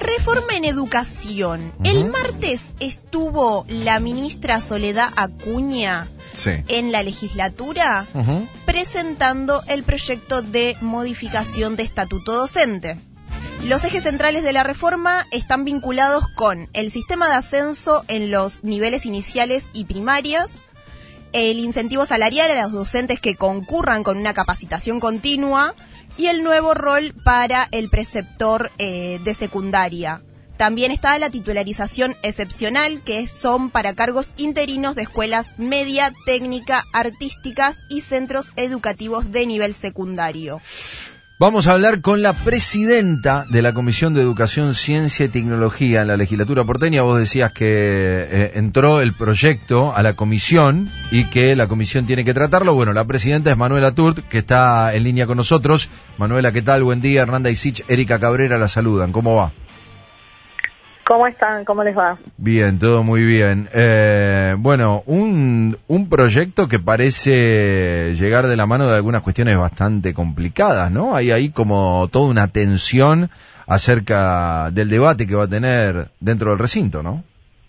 Reforma en educación. El martes estuvo la ministra Soledad Acuña en la legislatura presentando el proyecto de modificación de estatuto docente. Los ejes centrales de la reforma están vinculados con el sistema de ascenso en los niveles iniciales y primarios, el incentivo salarial a los docentes que concurran con una capacitación continua y el nuevo rol para el preceptor de secundaria. También está la titularización excepcional, que son para cargos interinos de escuelas media, técnica, artísticas y centros educativos de nivel secundario. Vamos a hablar con la presidenta de la Comisión de Educación, Ciencia y Tecnología en la legislatura porteña. Vos decías que entró el proyecto a la comisión y que la comisión tiene que tratarlo. Bueno, la presidenta es Manuela Turt, que está en línea con nosotros. Manuela, ¿qué tal? Buen día. Hernanda Isich, Erika Cabrera la saludan. ¿Cómo va? ¿Cómo están? ¿Cómo les va? Bien, todo muy bien. Bueno, un proyecto que parece llegar de la mano de algunas cuestiones bastante complicadas, ¿no? Hay ahí como toda una tensión acerca del debate que va a tener dentro del recinto, ¿no?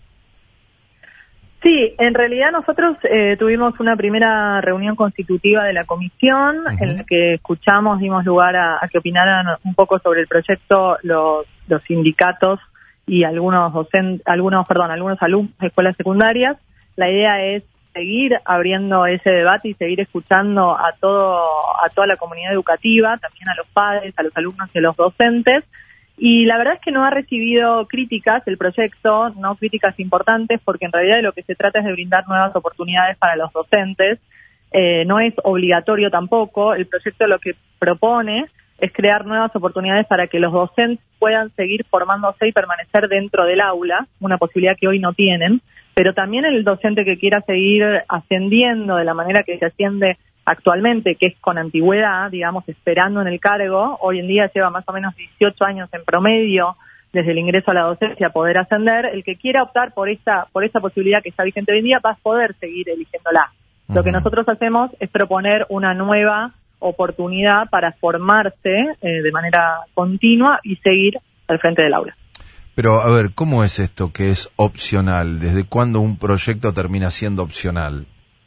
Sí, en realidad nosotros tuvimos una primera reunión constitutiva de la comisión en la que dimos lugar a que opinaran un poco sobre el proyecto los sindicatos y algunos alumnos de escuelas secundarias. La idea es seguir abriendo ese debate y seguir escuchando a toda la comunidad educativa, también a los padres, a los alumnos y a los docentes. Y la verdad es que no ha recibido críticas el proyecto, no críticas importantes, porque en realidad de lo que se trata es de brindar nuevas oportunidades para los docentes. No es obligatorio tampoco. El proyecto lo que propone es crear nuevas oportunidades para que los docentes puedan seguir formándose y permanecer dentro del aula, una posibilidad que hoy no tienen, pero también el docente que quiera seguir ascendiendo de la manera que se asciende actualmente, que es con antigüedad, digamos, esperando en el cargo. Hoy en día lleva más o menos 18 años en promedio desde el ingreso a la docencia poder ascender. El que quiera optar por esta posibilidad que está vigente hoy en día va a poder seguir eligiéndola. Lo que nosotros hacemos es proponer una nueva oportunidad para formarse de manera continua y seguir al frente del aula. Pero, a ver, ¿cómo es esto que es opcional? ¿Desde cuándo un proyecto termina siendo opcional?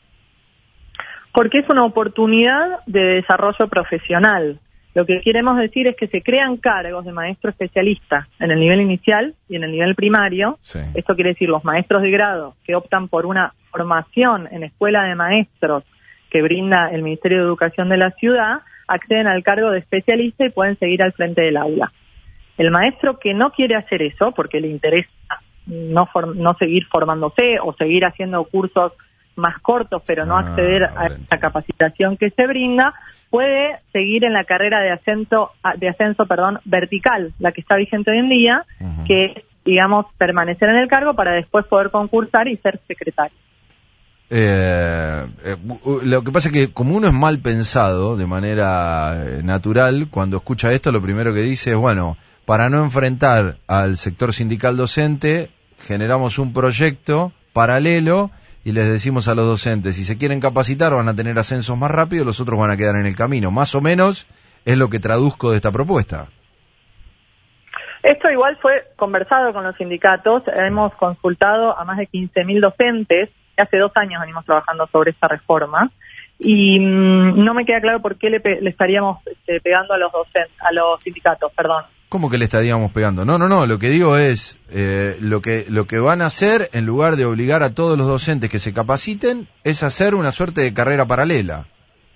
Porque es una oportunidad de desarrollo profesional. Lo que queremos decir es que se crean cargos de maestro especialista en el nivel inicial y en el nivel primario. Sí. Esto quiere decir los maestros de grado que optan por una formación en escuela de maestros que brinda el Ministerio de Educación de la ciudad, acceden al cargo de especialista y pueden seguir al frente del aula. El maestro que no quiere hacer eso, porque le interesa no seguir formándose o seguir haciendo cursos más cortos, pero no acceder a la capacitación que se brinda, puede seguir en la carrera de ascenso vertical, la que está vigente hoy en día, que es, digamos, permanecer en el cargo para después poder concursar y ser secretario. Lo que pasa es que como uno es mal pensado de manera natural, cuando escucha esto lo primero que dice es, bueno, para no enfrentar al sector sindical docente generamos un proyecto paralelo y les decimos a los docentes, si se quieren capacitar van a tener ascensos más rápido, los otros van a quedar en el camino. Más o menos es lo que traduzco de esta propuesta. Esto igual fue conversado con los sindicatos, hemos consultado a más de 15.000 docentes. Hace 2 años venimos trabajando sobre esta reforma y no me queda claro por qué le estaríamos pegando a los sindicatos, perdón. ¿Cómo que le estaríamos pegando? No, lo que digo es lo que van a hacer en lugar de obligar a todos los docentes que se capaciten es hacer una suerte de carrera paralela.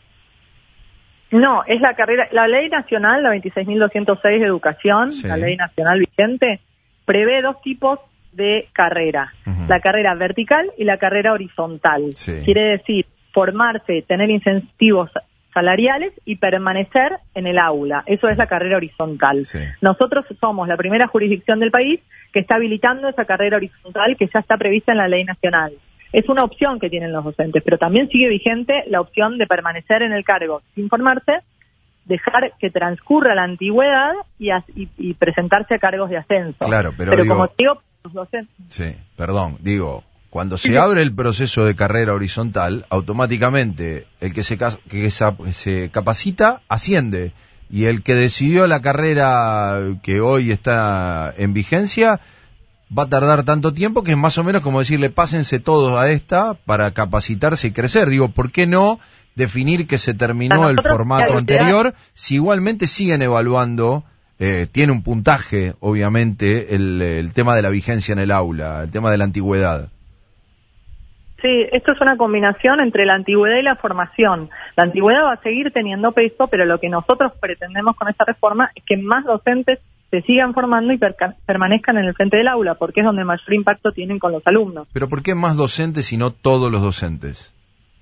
No, es la ley nacional, la 26.206 de educación, sí. La ley nacional vigente, prevé 2 tipos de carrera, la carrera vertical y la carrera horizontal. Sí. Quiere decir formarse, tener incentivos salariales y permanecer en el aula. Eso es la carrera horizontal. Sí. Nosotros somos la primera jurisdicción del país que está habilitando esa carrera horizontal que ya está prevista en la ley nacional. Es una opción que tienen los docentes, pero también sigue vigente la opción de permanecer en el cargo sin formarse, dejar que transcurra la antigüedad y presentarse a cargos de ascenso. Claro, pero digo, como digo, los docentes. Sí, perdón, cuando se abre el proceso de carrera horizontal, automáticamente el que se capacita asciende, y el que decidió la carrera que hoy está en vigencia va a tardar tanto tiempo que es más o menos como decirle pásense todos a esta para capacitarse y crecer. Digo, ¿por qué no definir que se terminó el formato anterior si igualmente siguen evaluando? Tiene un puntaje, obviamente, el tema de la vigencia en el aula, el tema de la antigüedad. Sí, esto es una combinación entre la antigüedad y la formación. La antigüedad va a seguir teniendo peso, pero lo que nosotros pretendemos con esta reforma es que más docentes se sigan formando y permanezcan en el frente del aula, porque es donde mayor impacto tienen con los alumnos. ¿Pero por qué más docentes y no todos los docentes?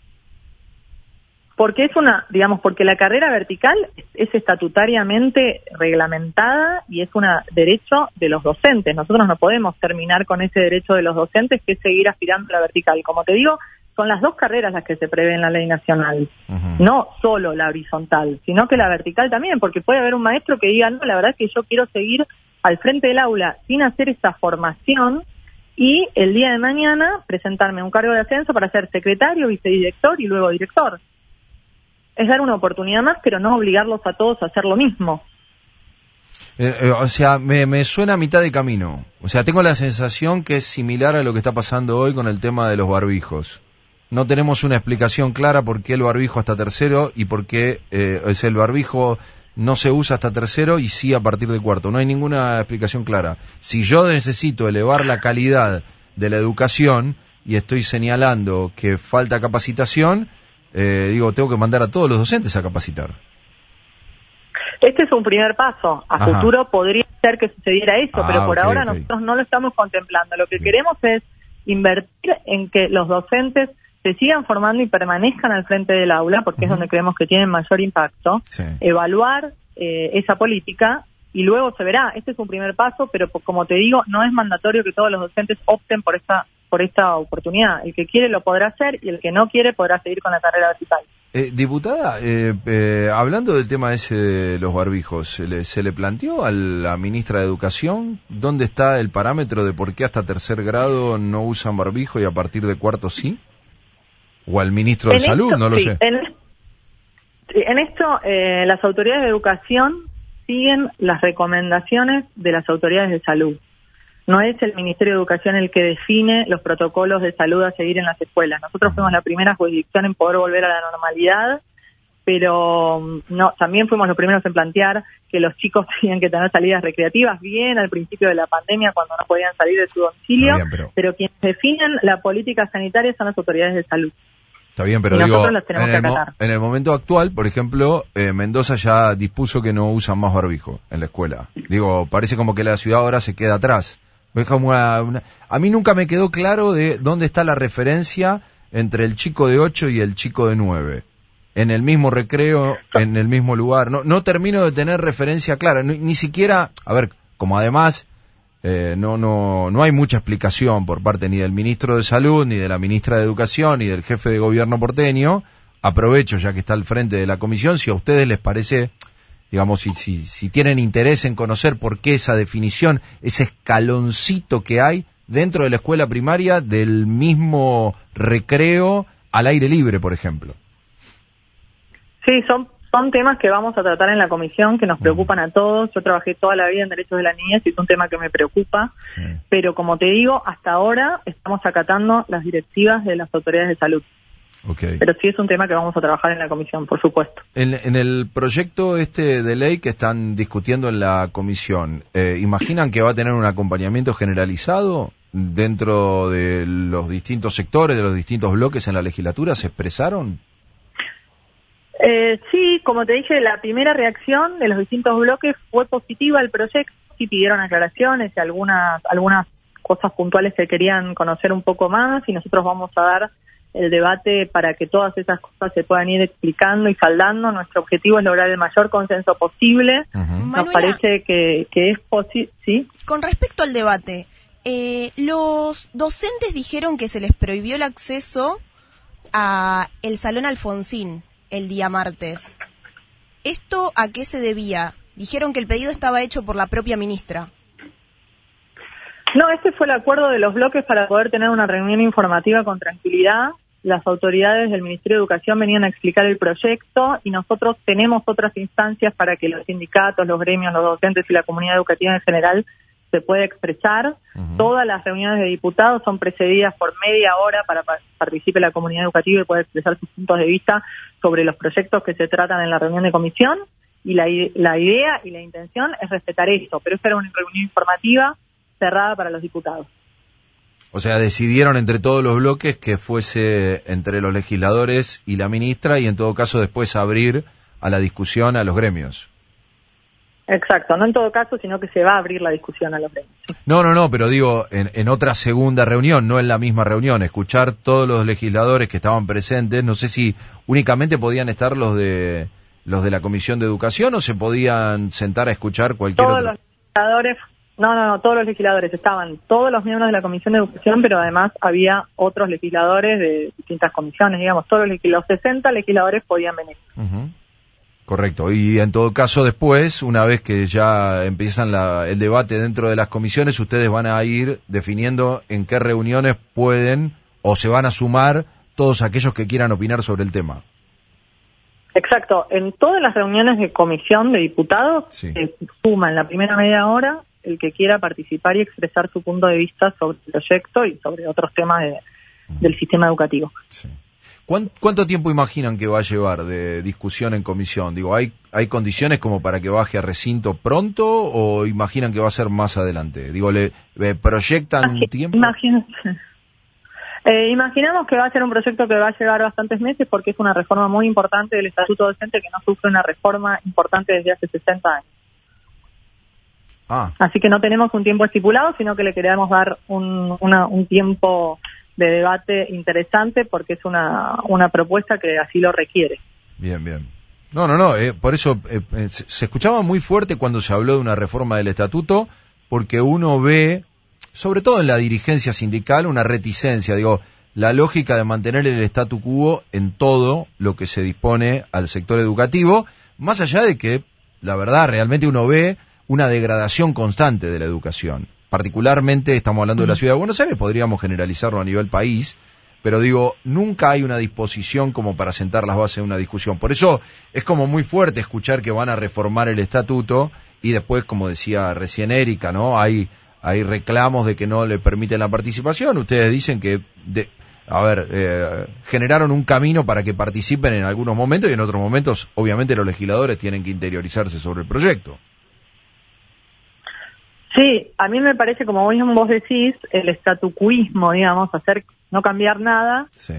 Porque porque la carrera vertical es estatutariamente reglamentada y es un derecho de los docentes. Nosotros no podemos terminar con ese derecho de los docentes, que es seguir aspirando a la vertical. Como te digo, son las dos carreras las que se prevé en la ley nacional. No solo la horizontal, sino que la vertical también, porque puede haber un maestro que diga, no, la verdad es que yo quiero seguir al frente del aula sin hacer esa formación y el día de mañana presentarme un cargo de ascenso para ser secretario, vicedirector y luego director. Es dar una oportunidad más, pero no obligarlos a todos a hacer lo mismo. O sea, me suena a mitad de camino. O sea, tengo la sensación que es similar a lo que está pasando hoy con el tema de los barbijos. No tenemos una explicación clara por qué el barbijo hasta tercero y por qué el barbijo no se usa hasta tercero y sí a partir de cuarto. No hay ninguna explicación clara. Si yo necesito elevar la calidad de la educación y estoy señalando que falta capacitación, tengo que mandar a todos los docentes a capacitar. Este es un primer paso. A futuro podría ser que sucediera eso, pero por ahora nosotros no lo estamos contemplando. Lo que queremos es invertir en que los docentes se sigan formando y permanezcan al frente del aula, porque es donde creemos que tienen mayor impacto, evaluar esa política y luego se verá. Este es un primer paso, pero como te digo, no es mandatorio que todos los docentes opten por esta oportunidad. El que quiere lo podrá hacer y el que no quiere podrá seguir con la carrera vertical. Diputada, hablando del tema ese de los barbijos, ¿se le planteó a la ministra de Educación dónde está el parámetro de por qué hasta tercer grado no usan barbijo y a partir de cuarto sí? ¿O al ministro de Salud? No lo sé. En esto, las autoridades de educación siguen las recomendaciones de las autoridades de salud. No es el Ministerio de Educación el que define los protocolos de salud a seguir en las escuelas. Nosotros fuimos la primera jurisdicción en poder volver a la normalidad, pero no, también fuimos los primeros en plantear que los chicos tenían que tener salidas recreativas bien al principio de la pandemia, cuando no podían salir de su domicilio, pero quienes definen la política sanitaria son las autoridades de salud. Está bien, pero digo, en el momento actual, por ejemplo, Mendoza ya dispuso que no usan más barbijo en la escuela. Digo, parece como que la ciudad ahora se queda atrás. Es como a mí nunca me quedó claro de dónde está la referencia entre el chico de 8 y el chico de 9. En el mismo recreo, en el mismo lugar. No termino de tener referencia clara. Ni siquiera, a ver, como además no hay mucha explicación por parte ni del ministro de Salud, ni de la ministra de Educación, ni del jefe de gobierno porteño. Aprovecho, ya que está al frente de la comisión, si a ustedes les parece, digamos, si tienen interés en conocer por qué esa definición, ese escaloncito que hay dentro de la escuela primaria del mismo recreo al aire libre, por ejemplo. Sí, son temas que vamos a tratar en la comisión, que nos preocupan a todos. Yo trabajé toda la vida en derechos de la niñez y es un tema que me preocupa, pero como te digo, hasta ahora estamos acatando las directivas de las autoridades de salud. Pero sí es un tema que vamos a trabajar en la comisión, por supuesto. En el proyecto de ley que están discutiendo en la comisión, ¿imaginan que va a tener un acompañamiento generalizado dentro de los distintos sectores, de los distintos bloques en la legislatura? ¿Se expresaron? Sí, como te dije, la primera reacción de los distintos bloques fue positiva al proyecto. Sí pidieron aclaraciones y algunas cosas puntuales que querían conocer un poco más, y nosotros vamos a dar el debate para que todas esas cosas se puedan ir explicando y saldando. Nuestro objetivo es lograr el mayor consenso posible. Nos parece que es posible. ¿Sí? Con respecto al debate, los docentes dijeron que se les prohibió el acceso a el Salón Alfonsín el día martes. ¿Esto a qué se debía? Dijeron que el pedido estaba hecho por la propia ministra. No, este fue el acuerdo de los bloques para poder tener una reunión informativa con tranquilidad. las autoridades del Ministerio de Educación venían a explicar el proyecto y nosotros tenemos otras instancias para que los sindicatos, los gremios, los docentes y la comunidad educativa en general se pueda expresar. Todas las reuniones de diputados son precedidas por media hora para que participe la comunidad educativa y pueda expresar sus puntos de vista sobre los proyectos que se tratan en la reunión de comisión. Y la idea y la intención es respetar esto, pero esta era una reunión informativa cerrada para los diputados. O sea, decidieron entre todos los bloques que fuese entre los legisladores y la ministra y en todo caso después abrir a la discusión a los gremios. Exacto, no en todo caso, sino que se va a abrir la discusión a los gremios. No, pero digo, en otra segunda reunión, no en la misma reunión, escuchar todos los legisladores que estaban presentes, no sé si únicamente podían estar los de la Comisión de Educación o se podían sentar a escuchar cualquier otro. Los legisladores, no, todos los legisladores estaban, todos los miembros de la Comisión de Educación, pero además había otros legisladores de distintas comisiones, digamos, todos los 60 legisladores podían venir. Correcto, y en todo caso después, una vez que ya empiezan el debate dentro de las comisiones, ustedes van a ir definiendo en qué reuniones pueden o se van a sumar todos aquellos que quieran opinar sobre el tema. Exacto, en todas las reuniones de comisión de diputados sí. Se suma en la primera media hora el que quiera participar y expresar su punto de vista sobre el proyecto y sobre otros temas del sistema educativo. Sí. ¿Cuánto tiempo imaginan que va a llevar de discusión en comisión? Digo, ¿hay condiciones como para que baje a recinto pronto o imaginan que va a ser más adelante? Digo, ¿le proyectan un tiempo? Imaginamos que va a ser un proyecto que va a llevar bastantes meses porque es una reforma muy importante del Estatuto Docente que no sufre una reforma importante desde hace 60 años. Así que no tenemos un tiempo estipulado, sino que le queremos dar un tiempo de debate interesante porque es una propuesta que así lo requiere. Bien. No, por eso se escuchaba muy fuerte cuando se habló de una reforma del estatuto, porque uno ve, sobre todo en la dirigencia sindical, una reticencia, la lógica de mantener el statu quo en todo lo que se dispone al sector educativo, más allá de que, la verdad, realmente uno ve una degradación constante de la educación. Particularmente estamos hablando de la ciudad de Buenos Aires, podríamos generalizarlo a nivel país, pero nunca hay una disposición como para sentar las bases de una discusión. Por eso es como muy fuerte escuchar que van a reformar el estatuto y después, como decía recién Erika, ¿no? Hay reclamos de que no le permiten la participación. Ustedes dicen que, generaron un camino para que participen en algunos momentos y en otros momentos, obviamente, los legisladores tienen que interiorizarse sobre el proyecto. Sí, a mí me parece, como vos decís, el estatucuismo, digamos, no cambiar nada, sí.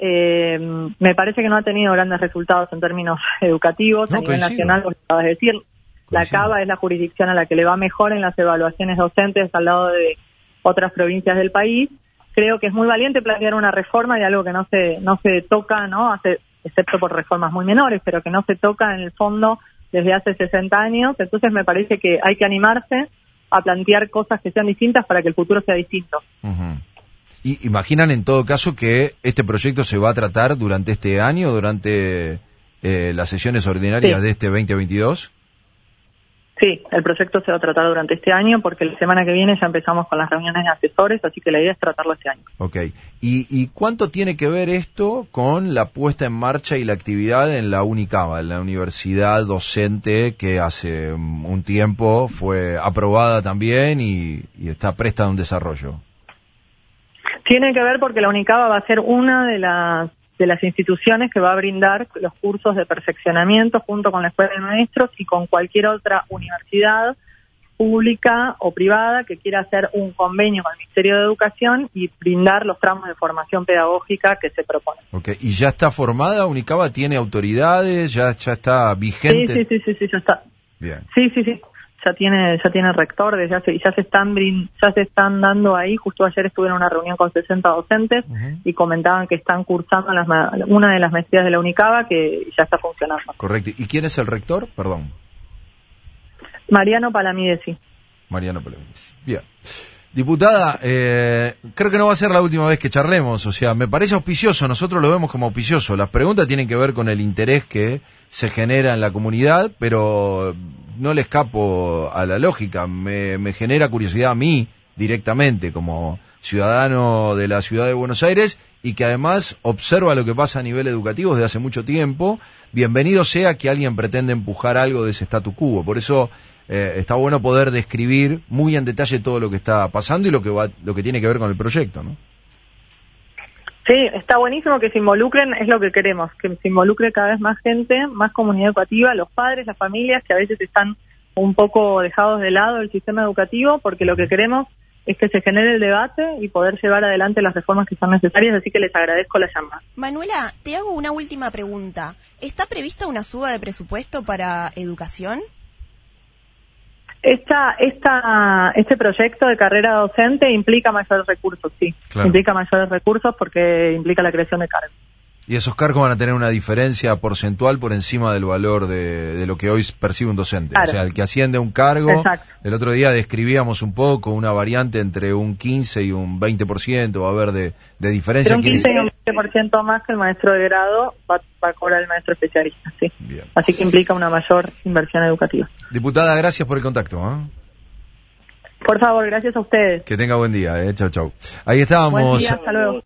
Me parece que no ha tenido grandes resultados en términos educativos a nivel nacional, como acabas de decir. La CABA es la jurisdicción a la que le va mejor en las evaluaciones docentes al lado de otras provincias del país. Creo que es muy valiente plantear una reforma de algo que no se toca, ¿no? Excepto por reformas muy menores, pero que no se toca en el fondo desde hace 60 años. Entonces me parece que hay que animarse a plantear cosas que sean distintas para que el futuro sea distinto. ¿Y imaginan en todo caso que este proyecto se va a tratar durante este año, durante las sesiones ordinarias de este 2022? Sí, el proyecto se va a tratar durante este año porque la semana que viene ya empezamos con las reuniones de asesores, así que la idea es tratarlo este año. Ok. ¿Y cuánto tiene que ver esto con la puesta en marcha y la actividad en la UNICABA, en la universidad docente que hace un tiempo fue aprobada también y está presta a un desarrollo? Tiene que ver porque la UNICABA va a ser una de las instituciones que va a brindar los cursos de perfeccionamiento junto con la Escuela de Maestros y con cualquier otra universidad pública o privada que quiera hacer un convenio con el Ministerio de Educación y brindar los tramos de formación pedagógica que se proponen. Okay. ¿Y ya está formada? ¿UNICABA tiene autoridades? ¿Ya está vigente? Sí, ya está. Bien. Sí. Ya tiene rector ya se están dando ahí. Justo ayer estuve en una reunión con 60 docentes y comentaban que están cursando una de las maestrías de la UNICABA que ya está funcionando. Correcto. ¿Y quién es el rector? Perdón. Mariano Palamidesi. Bien. Diputada, creo que no va a ser la última vez que charlemos, o sea, me parece auspicioso, nosotros lo vemos como auspicioso. Las preguntas tienen que ver con el interés que se genera en la comunidad, pero no le escapo a la lógica. Me genera curiosidad a mí, directamente como ciudadano de la ciudad de Buenos Aires y que además observa lo que pasa a nivel educativo desde hace mucho tiempo, bienvenido sea que alguien pretenda empujar algo de ese statu quo. Por eso está bueno poder describir muy en detalle todo lo que está pasando y lo que tiene que ver con el proyecto, ¿no? Sí, está buenísimo que se involucren, es lo que queremos, que se involucre cada vez más gente, más comunidad educativa, los padres, las familias, que a veces están un poco dejados de lado del sistema educativo, porque lo que queremos es que se genere el debate y poder llevar adelante las reformas que son necesarias, así que les agradezco la llamada. Manuela, te hago una última pregunta. ¿Está prevista una suba de presupuesto para educación? Este proyecto de carrera docente implica mayores recursos, sí. Claro. Implica mayores recursos porque implica la creación de cargos. Y esos cargos van a tener una diferencia porcentual por encima del valor de lo que hoy percibe un docente. Claro. O sea, el que asciende a un cargo, exacto. El otro día describíamos un poco una variante entre un 15 y un 20%, va a haber de diferencia. Pero un 15 y un 20% más que el maestro de grado va a cobrar el maestro especialista, sí. Bien. Así que implica una mayor inversión educativa. Diputada, gracias por el contacto. Por favor, gracias a ustedes. Que tenga buen día. Chau, chau. Ahí estábamos. Buen día, hasta luego.